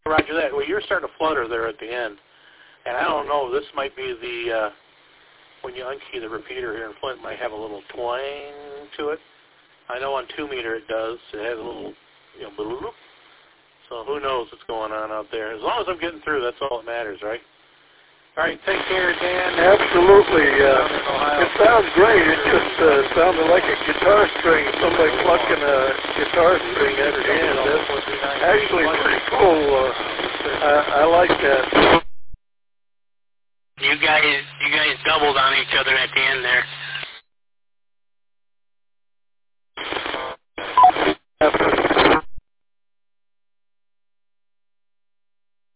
Roger that. Well, you're starting to flutter there at the end. And I don't know, this might be the, when you unkey the repeater here in Flint, it might have a little twang to it. I know on 2 meter it does. It has a little, bloop. So who knows what's going on out there. As long as I'm getting through, that's all that matters, right? All right, take care, Dan. Absolutely. It sounds great. It just sounded like a guitar string, somebody plucking a guitar string at the end. That's actually pretty cool. I like that. You guys doubled on each other at the end there.